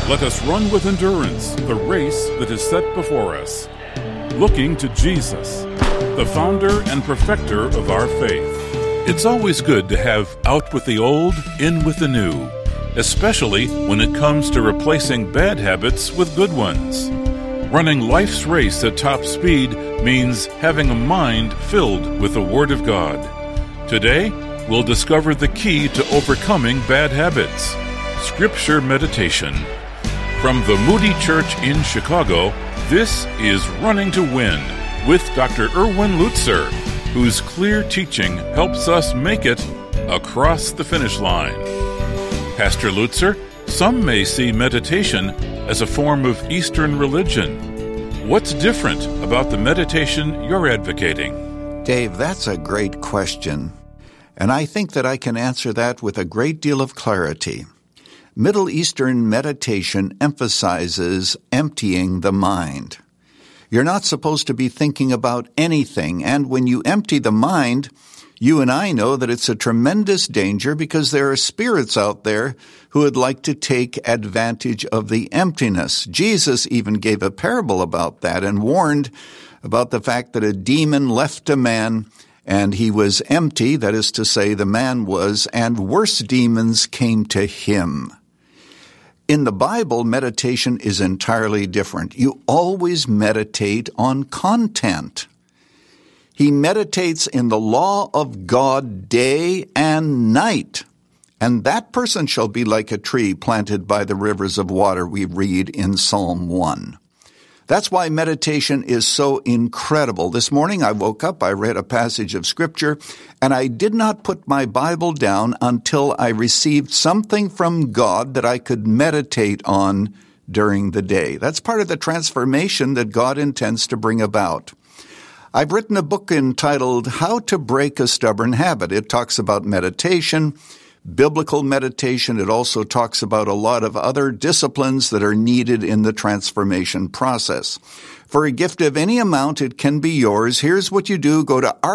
Let us run with endurance the race that is set before us, looking to Jesus, the founder and perfecter of our faith. It's always good to have out with the old, in with the new, especially when it comes to replacing bad habits with good ones. Running life's race at top speed means having a mind filled with the Word of God. Today, we'll discover the key to overcoming bad habits: Scripture meditation. From the Moody Church in Chicago, this is Running to Win with Dr. Erwin Lutzer, whose clear teaching helps us make it across the finish line. Pastor Lutzer, some may see meditation as a form of Eastern religion. What's different about the meditation you're advocating? Dave, that's a great question, and I think that I can answer that with a great deal of clarity. Middle Eastern meditation emphasizes emptying the mind. You're not supposed to be thinking about anything, and when you empty the mind, you and I know that it's a tremendous danger because there are spirits out there who would like to take advantage of the emptiness. Jesus even gave a parable about that and warned about the fact that a demon left a man and he was empty, that is to say, the man was, and worse demons came to him. In the Bible, meditation is entirely different. You always meditate on content. He meditates in the law of God day and night. And that person shall be like a tree planted by the rivers of water, we read in Psalm 1. That's why meditation is so incredible. This morning I woke up, I read a passage of Scripture, and I did not put my Bible down until I received something from God that I could meditate on during the day. That's part of the transformation that God intends to bring about. I've written a book entitled How to Break a Stubborn Habit. It talks about meditation, biblical meditation. It also talks about a lot of other disciplines that are needed in the transformation process. For a gift of any amount, it can be yours. Here's what you do. Go to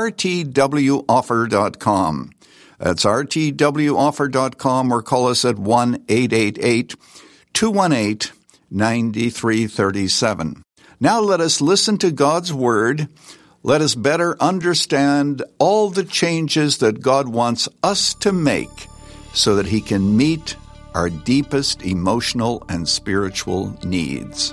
rtwoffer.com. That's rtwoffer.com, or call us at 1-888-218-9337. Now let us listen to God's Word. Let us better understand all the changes that God wants us to make so that He can meet our deepest emotional and spiritual needs.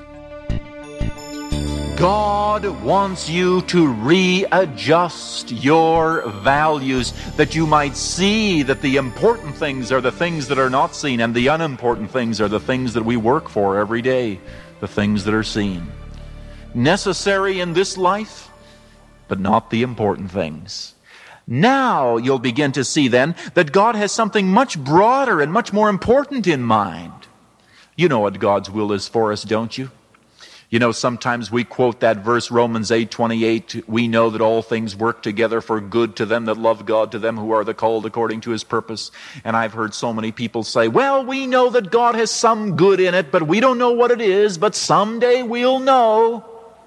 God wants you to readjust your values, that you might see that the important things are the things that are not seen, and the unimportant things are the things that we work for every day, the things that are seen. Necessary in this life, but not the important things. Now you'll begin to see then that God has something much broader and much more important in mind. You know what God's will is for us, don't you? You know, sometimes we quote that verse, Romans 8:28, we know that all things work together for good to them that love God, to them who are the called according to His purpose. And I've heard so many people say, well, we know that God has some good in it, but we don't know what it is, but someday we'll know.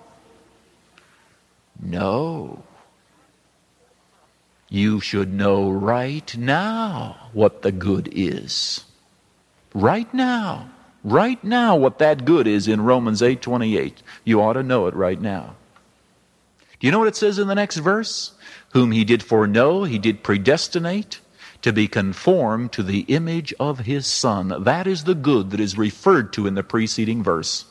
No. You should know right now what the good is. Right now. Right now what that good is in Romans 8:28. You ought to know it right now. Do you know what it says in the next verse? Whom He did foreknow, He did predestinate to be conformed to the image of His Son. That is the good that is referred to in the preceding verse.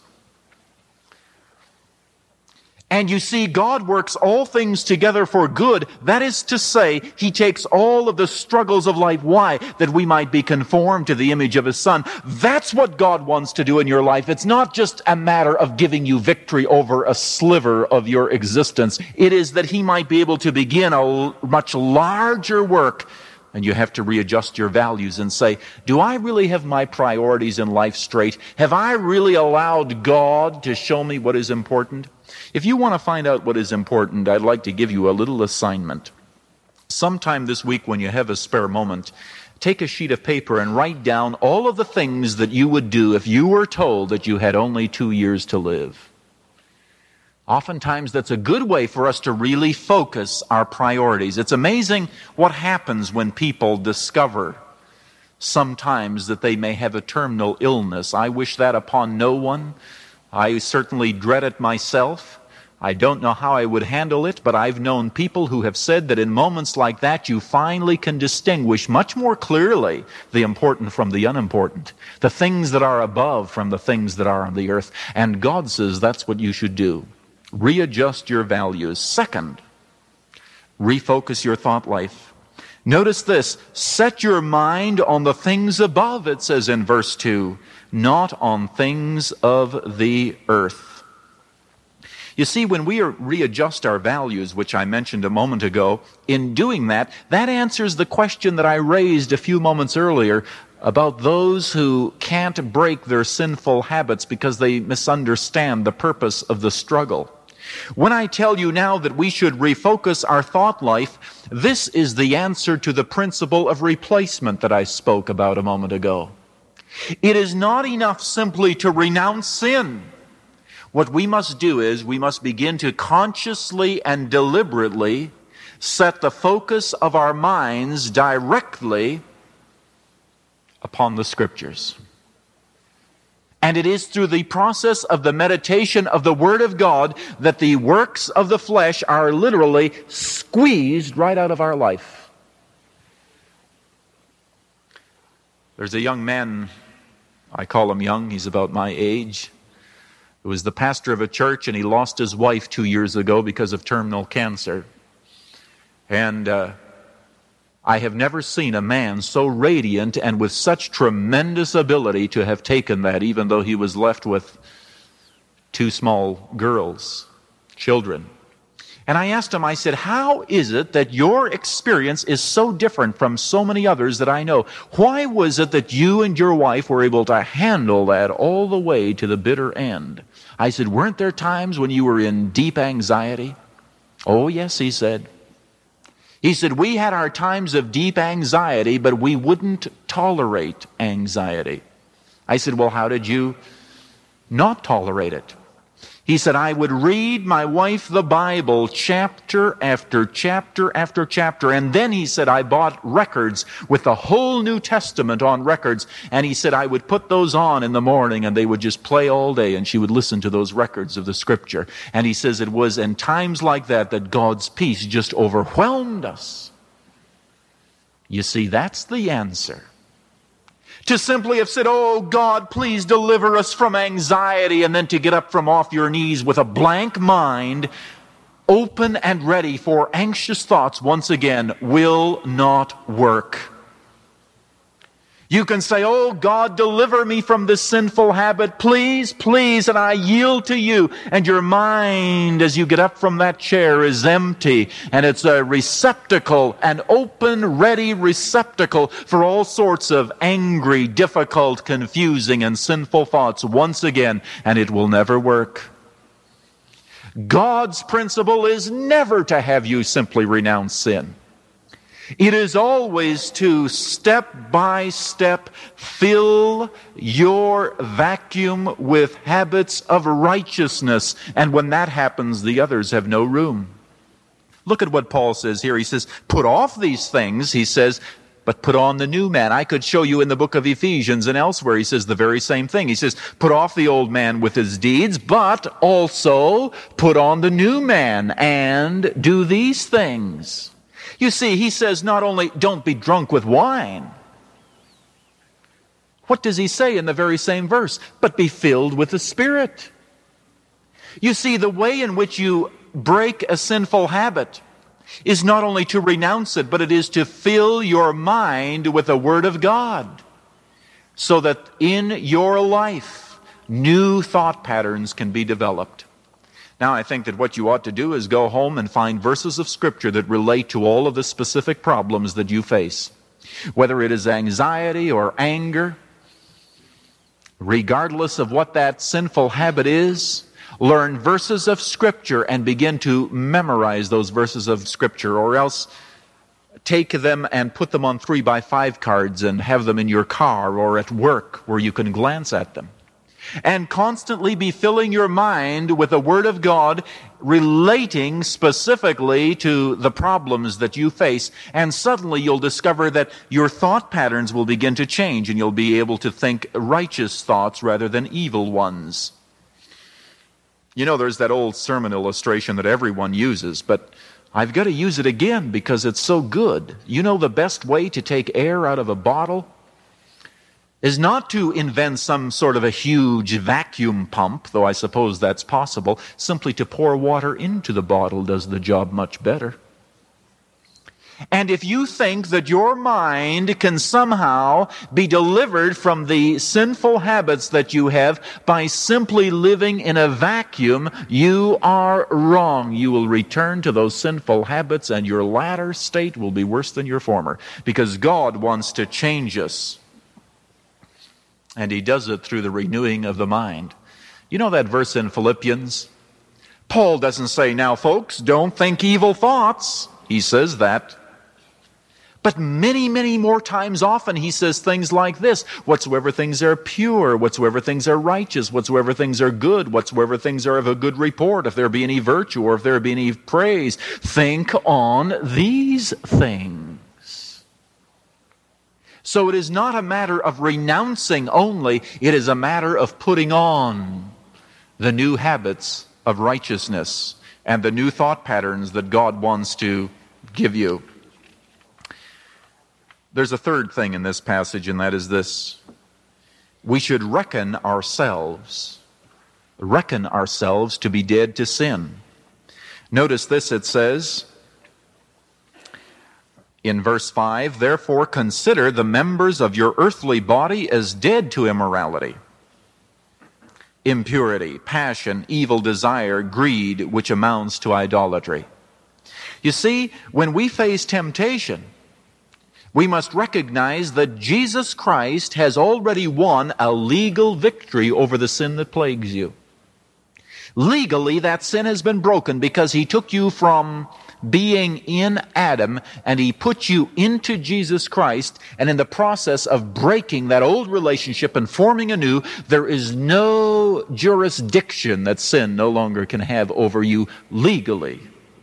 And you see, God works all things together for good. That is to say, He takes all of the struggles of life. Why? That we might be conformed to the image of His Son. That's what God wants to do in your life. It's not just a matter of giving you victory over a sliver of your existence. It is that He might be able to begin a much larger work. And you have to readjust your values and say, do I really have my priorities in life straight? Have I really allowed God to show me what is important? If you want to find out what is important, I'd like to give you a little assignment. Sometime this week when you have a spare moment, take a sheet of paper and write down all of the things that you would do if you were told that you had only 2 years to live. Oftentimes that's a good way for us to really focus our priorities. It's amazing what happens when people discover sometimes that they may have a terminal illness. I wish that upon no one. I certainly dread it myself. I don't know how I would handle it, but I've known people who have said that in moments like that you finally can distinguish much more clearly the important from the unimportant, the things that are above from the things that are on the earth. And God says that's what you should do. Readjust your values. Second, refocus your thought life. Notice this, set your mind on the things above, it says in verse 2, not on things of the earth. You see, when we readjust our values, which I mentioned a moment ago, in doing that, that answers the question that I raised a few moments earlier about those who can't break their sinful habits because they misunderstand the purpose of the struggle. When I tell you now that we should refocus our thought life, this is the answer to the principle of replacement that I spoke about a moment ago. It is not enough simply to renounce sin. What we must do is we must begin to consciously and deliberately set the focus of our minds directly upon the Scriptures. And it is through the process of the meditation of the Word of God that the works of the flesh are literally squeezed right out of our life. There's a young man, I call him young, he's about my age. He was the pastor of a church, and he lost his wife 2 years ago because of terminal cancer. And I have never seen a man so radiant and with such tremendous ability to have taken that, even though he was left with 2 small girls, children. And I asked him, I said, how is it that your experience is so different from so many others that I know? Why was it that you and your wife were able to handle that all the way to the bitter end? I said, weren't there times when you were in deep anxiety? Oh, yes, he said. He said, we had our times of deep anxiety, but we wouldn't tolerate anxiety. I said, well, how did you not tolerate it? He said, I would read my wife the Bible chapter after chapter after chapter. And then he said, I bought records with the whole New Testament on records. And he said, I would put those on in the morning and they would just play all day. And she would listen to those records of the Scripture. And he says it was in times like that that God's peace just overwhelmed us. You see, that's the answer. To simply have said, oh God, please deliver us from anxiety, and then to get up from off your knees with a blank mind, open and ready for anxious thoughts once again, will not work. You can say, oh God, deliver me from this sinful habit, please, please, and I yield to you. And your mind, as you get up from that chair, is empty, and it's a receptacle, an open, ready receptacle for all sorts of angry, difficult, confusing, and sinful thoughts once again, and it will never work. God's principle is never to have you simply renounce sin. It is always to step by step fill your vacuum with habits of righteousness. And when that happens, the others have no room. Look at what Paul says here. He says, put off these things, he says, but put on the new man. I could show you in the book of Ephesians and elsewhere, he says the very same thing. He says, put off the old man with his deeds, but also put on the new man and do these things. You see, he says not only don't be drunk with wine. What does he say in the very same verse? But be filled with the Spirit. You see, the way in which you break a sinful habit is not only to renounce it, but it is to fill your mind with the Word of God, so that in your life, new thought patterns can be developed. Now, I think that what you ought to do is go home and find verses of Scripture that relate to all of the specific problems that you face. Whether it is anxiety or anger, regardless of what that sinful habit is, learn verses of Scripture and begin to memorize those verses of Scripture, or else take them and put them on 3x5 cards and have them in your car or at work where you can glance at them. and constantly be filling your mind with the Word of God, relating specifically to the problems that you face, and suddenly you'll discover that your thought patterns will begin to change, and you'll be able to think righteous thoughts rather than evil ones. You know, there's that old sermon illustration that everyone uses, but I've got to use it again because it's so good. You know, the best way to take air out of a bottle is not to invent some sort of a huge vacuum pump, though I suppose that's possible. Simply to pour water into the bottle does the job much better. And if you think that your mind can somehow be delivered from the sinful habits that you have by simply living in a vacuum, you are wrong. You will return to those sinful habits, and your latter state will be worse than your former, because God wants to change us. And He does it through the renewing of the mind. You know that verse in Philippians? Paul doesn't say, now folks, don't think evil thoughts. He says that. But many, many more times often he says things like this: whatsoever things are pure, whatsoever things are righteous, whatsoever things are good, whatsoever things are of a good report, if there be any virtue or if there be any praise, think on these things. So it is not a matter of renouncing only, it is a matter of putting on the new habits of righteousness and the new thought patterns that God wants to give you. There's a third thing in this passage, and that is this: we should reckon ourselves to be dead to sin. Notice this, it says in verse 5, therefore consider the members of your earthly body as dead to immorality, impurity, passion, evil desire, greed, which amounts to idolatry. You see, when we face temptation, we must recognize that Jesus Christ has already won a legal victory over the sin that plagues you. Legally, that sin has been broken because He took you from being in Adam and He put you into Jesus Christ, and in the process of breaking that old relationship and forming a new, there is no jurisdiction that sin no longer can have over you legally.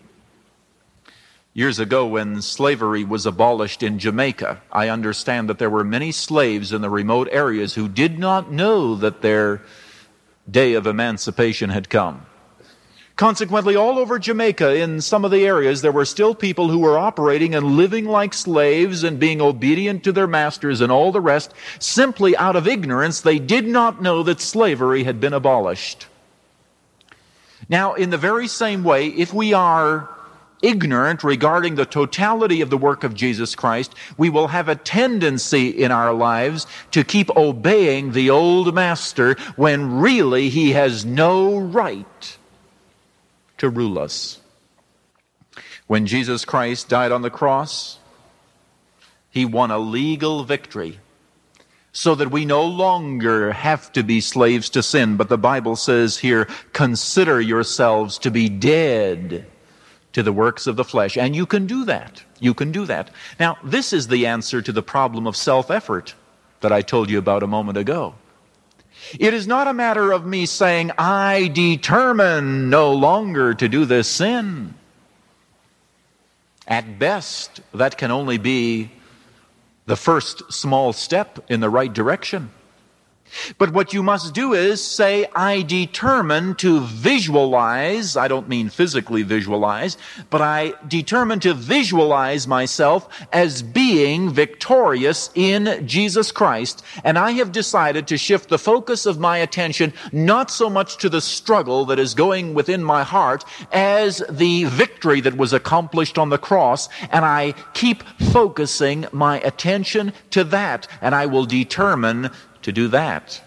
Years ago, when slavery was abolished in Jamaica, I understand that there were many slaves in the remote areas who did not know that their day of emancipation had come. Consequently, all over Jamaica, in some of the areas, there were still people who were operating and living like slaves and being obedient to their masters and all the rest. Simply out of ignorance, they did not know that slavery had been abolished. Now, in the very same way, if we are ignorant regarding the totality of the work of Jesus Christ, we will have a tendency in our lives to keep obeying the old master when really he has no right to rule us. When Jesus Christ died on the cross, He won a legal victory so that we no longer have to be slaves to sin. But the Bible says here, consider yourselves to be dead to the works of the flesh. And you can do that. You can do that. Now, this is the answer to the problem of self-effort that I told you about a moment ago. It is not a matter of me saying, I determine no longer to do this sin. At best, that can only be the first small step in the right direction. But what you must do is say, I determine to visualize, I don't mean physically visualize, but I determine to visualize myself as being victorious in Jesus Christ. And I have decided to shift the focus of my attention not so much to the struggle that is going within my heart as the victory that was accomplished on the cross. And I keep focusing my attention to that, and I will determine to do that.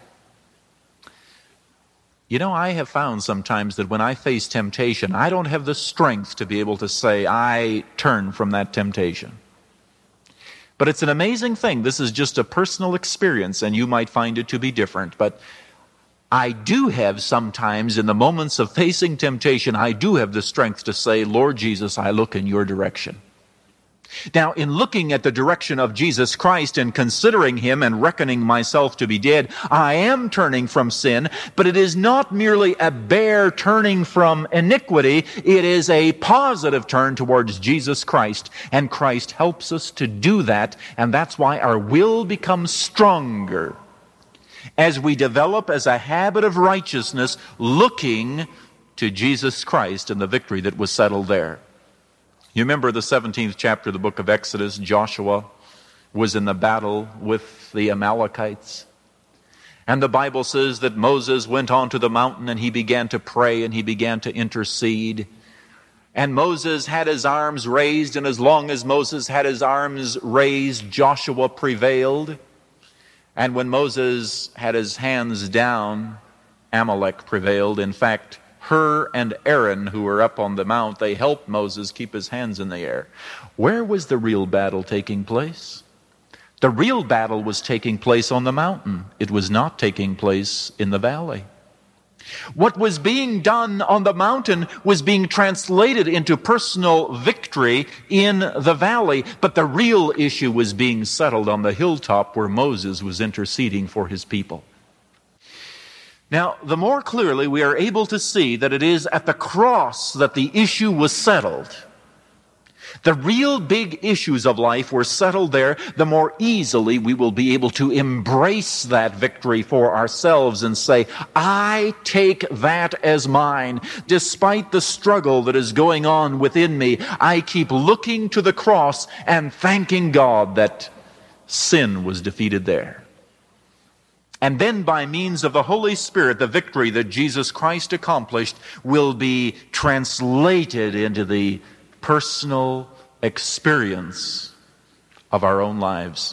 You know, I have found sometimes that when I face temptation, I don't have the strength to be able to say, I turn from that temptation. But it's an amazing thing. This is just a personal experience, and you might find it to be different. But I do have sometimes, in the moments of facing temptation, I do have the strength to say, Lord Jesus, I look in your direction. Now, in looking at the direction of Jesus Christ and considering him and reckoning myself to be dead, I am turning from sin, but it is not merely a bare turning from iniquity. It is a positive turn towards Jesus Christ, and Christ helps us to do that, and that's why our will becomes stronger as we develop as a habit of righteousness, looking to Jesus Christ and the victory that was settled there. You remember the 17th chapter of the book of Exodus. Joshua was in the battle with the Amalekites. And the Bible says that Moses went onto the mountain and he began to pray and he began to intercede. And Moses had his arms raised, and as long as Moses had his arms raised, Joshua prevailed. And when Moses had his hands down, Amalek prevailed. In fact, Hur and Aaron, who were up on the mount, they helped Moses keep his hands in the air. Where was the real battle taking place? The real battle was taking place on the mountain. It was not taking place in the valley. What was being done on the mountain was being translated into personal victory in the valley, but the real issue was being settled on the hilltop where Moses was interceding for his people. Now, the more clearly we are able to see that it is at the cross that the issue was settled, the real big issues of life were settled there, the more easily we will be able to embrace that victory for ourselves and say, I take that as mine. Despite the struggle that is going on within me, I keep looking to the cross and thanking God that sin was defeated there. And then by means of the Holy Spirit, the victory that Jesus Christ accomplished will be translated into the personal experience of our own lives.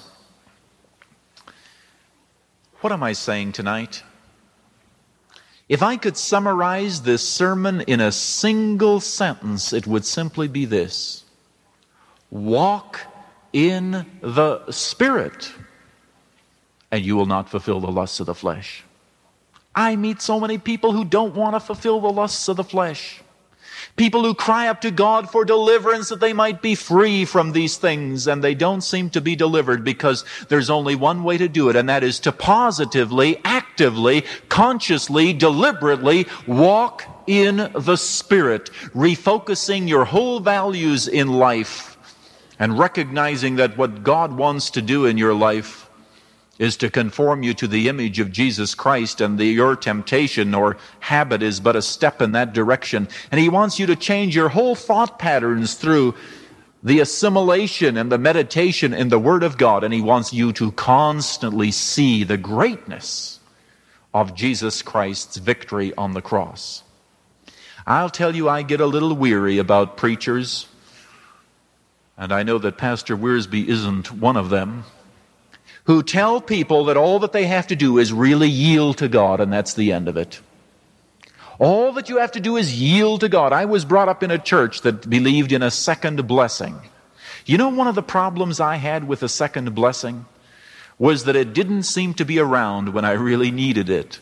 What am I saying tonight? If I could summarize this sermon in a single sentence, it would simply be this: walk in the Spirit, and you will not fulfill the lusts of the flesh. I meet so many people who don't want to fulfill the lusts of the flesh. People who cry up to God for deliverance that they might be free from these things, and they don't seem to be delivered because there's only one way to do it, and that is to positively, actively, consciously, deliberately walk in the Spirit, refocusing your whole values in life and recognizing that what God wants to do in your life is to conform you to the image of Jesus Christ, and your temptation or habit is but a step in that direction. And He wants you to change your whole thought patterns through the assimilation and the meditation in the Word of God, and He wants you to constantly see the greatness of Jesus Christ's victory on the cross. I'll tell you, I get a little weary about preachers, and I know that Pastor Wiersbe isn't one of them, who tell people that all that they have to do is really yield to God, and that's the end of it. All that you have to do is yield to God. I was brought up in a church that believed in a second blessing. You know, one of the problems I had with the second blessing was that it didn't seem to be around when I really needed it.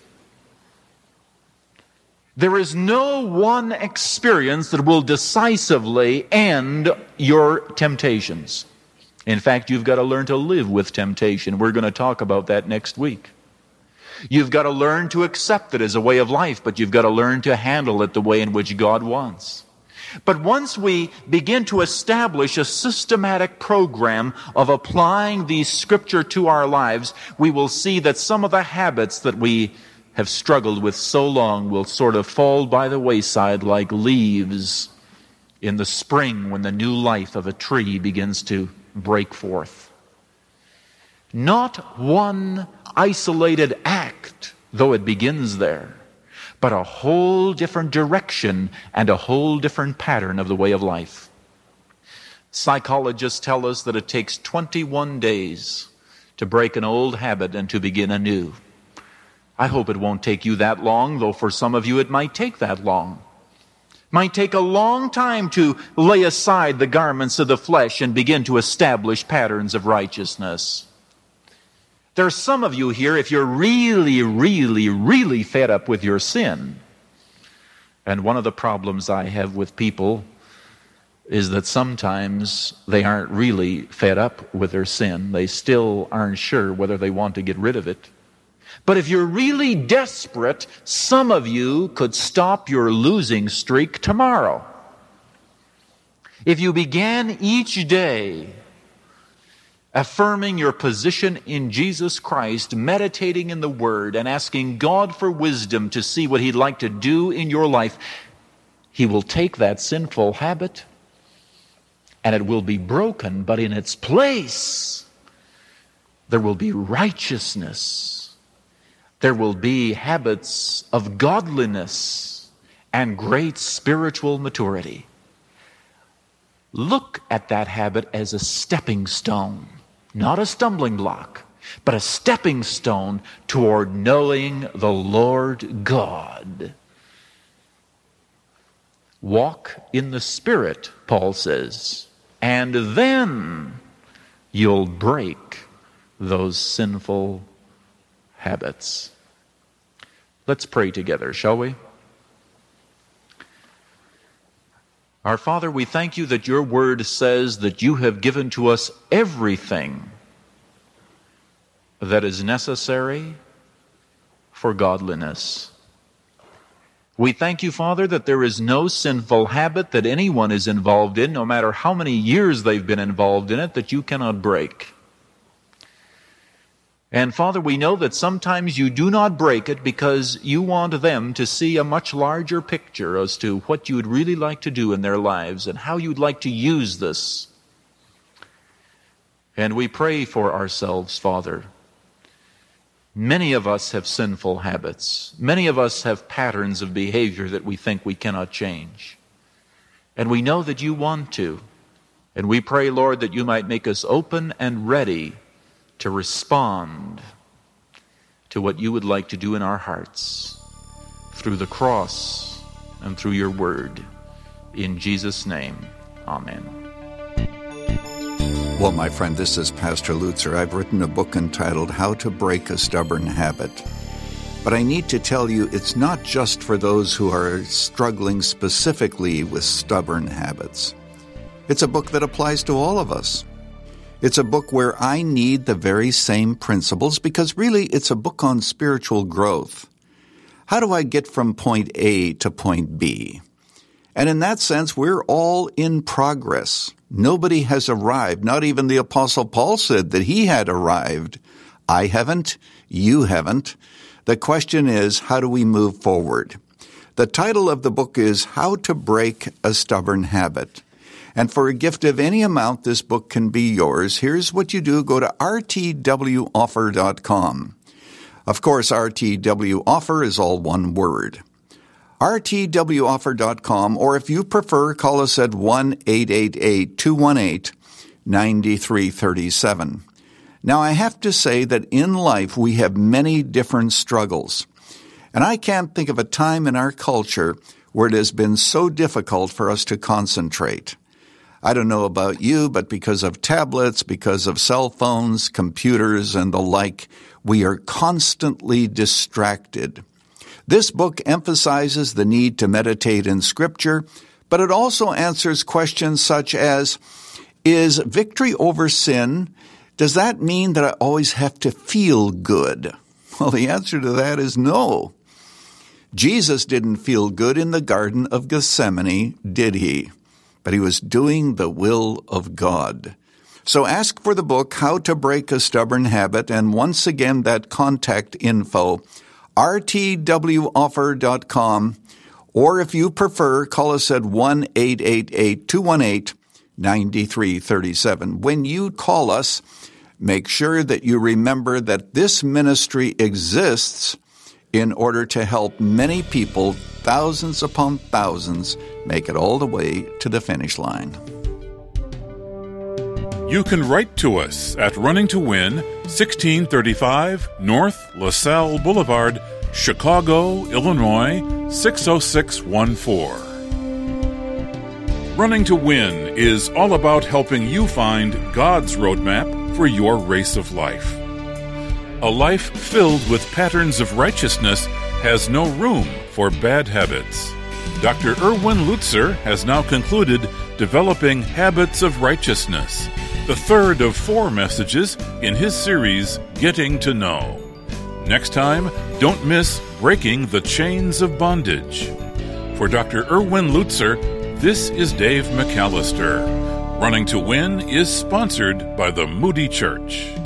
There is no one experience that will decisively end your temptations. In fact, you've got to learn to live with temptation. We're going to talk about that next week. You've got to learn to accept it as a way of life, but you've got to learn to handle it the way in which God wants. But once we begin to establish a systematic program of applying the Scripture to our lives, we will see that some of the habits that we have struggled with so long will sort of fall by the wayside like leaves in the spring when the new life of a tree begins to break forth. Not one isolated act, though it begins there, but a whole different direction and a whole different pattern of the way of life. Psychologists tell us that it takes 21 days to break an old habit and to begin anew. I hope it won't take you that long, though for some of you it might take that long. Might take a long time to lay aside the garments of the flesh and begin to establish patterns of righteousness. There are some of you here, if you're really, really, really fed up with your sin, and one of the problems I have with people is that sometimes they aren't really fed up with their sin. They still aren't sure whether they want to get rid of it. But if you're really desperate, some of you could stop your losing streak tomorrow. If you began each day affirming your position in Jesus Christ, meditating in the Word, and asking God for wisdom to see what He'd like to do in your life, He will take that sinful habit and it will be broken, but in its place, there will be righteousness. There will be habits of godliness and great spiritual maturity. Look at that habit as a stepping stone, not a stumbling block, but a stepping stone toward knowing the Lord God. Walk in the Spirit, Paul says, and then you'll break those sinful habits. Let's pray together, shall we? Our Father, we thank you that your word says that you have given to us everything that is necessary for godliness. We thank you, Father, that there is no sinful habit that anyone is involved in, no matter how many years they've been involved in it, that you cannot break. And Father, we know that sometimes you do not break it because you want them to see a much larger picture as to what you would really like to do in their lives and how you'd like to use this. And we pray for ourselves, Father. Many of us have sinful habits. Many of us have patterns of behavior that we think we cannot change. And we know that you want to. And we pray, Lord, that you might make us open and ready to respond to what you would like to do in our hearts through the cross and through your word. In Jesus' name, amen. Well, my friend, this is Pastor Lutzer. I've written a book entitled How to Break a Stubborn Habit. But I need to tell you, it's not just for those who are struggling specifically with stubborn habits. It's a book that applies to all of us. It's a book where I need the very same principles because really it's a book on spiritual growth. How do I get from point A to point B? And in that sense, we're all in progress. Nobody has arrived. Not even the Apostle Paul said that he had arrived. I haven't. You haven't. The question is, how do we move forward? The title of the book is How to Break a Stubborn Habit. And for a gift of any amount, this book can be yours. Here's what you do. Go to rtwoffer.com. Of course, RTW Offer is all one word. rtwoffer.com, or if you prefer, call us at 1-888-218-9337. Now, I have to say that in life we have many different struggles. And I can't think of a time in our culture where it has been so difficult for us to concentrate. I don't know about you, but because of tablets, because of cell phones, computers, and the like, we are constantly distracted. This book emphasizes the need to meditate in Scripture, but it also answers questions such as, is victory over sin, does that mean that I always have to feel good? Well, the answer to that is no. Jesus didn't feel good in the Garden of Gethsemane, did he? But he was doing the will of God. So ask for the book, How to Break a Stubborn Habit, and once again, that contact info, rtwoffer.com, or if you prefer, call us at 1-888-218-9337. When you call us, make sure that you remember that this ministry exists in order to help many people, thousands upon thousands, make it all the way to the finish line. You can write to us at Running to Win, 1635 North LaSalle Boulevard, Chicago, Illinois, 60614. Running to Win is all about helping you find God's roadmap for your race of life. A life filled with patterns of righteousness has no room for bad habits. Dr. Erwin Lutzer has now concluded Developing Habits of Righteousness, the third of 4 messages in his series, Getting to Know. Next time, don't miss Breaking the Chains of Bondage. For Dr. Erwin Lutzer, this is Dave McAllister. Running to Win is sponsored by the Moody Church.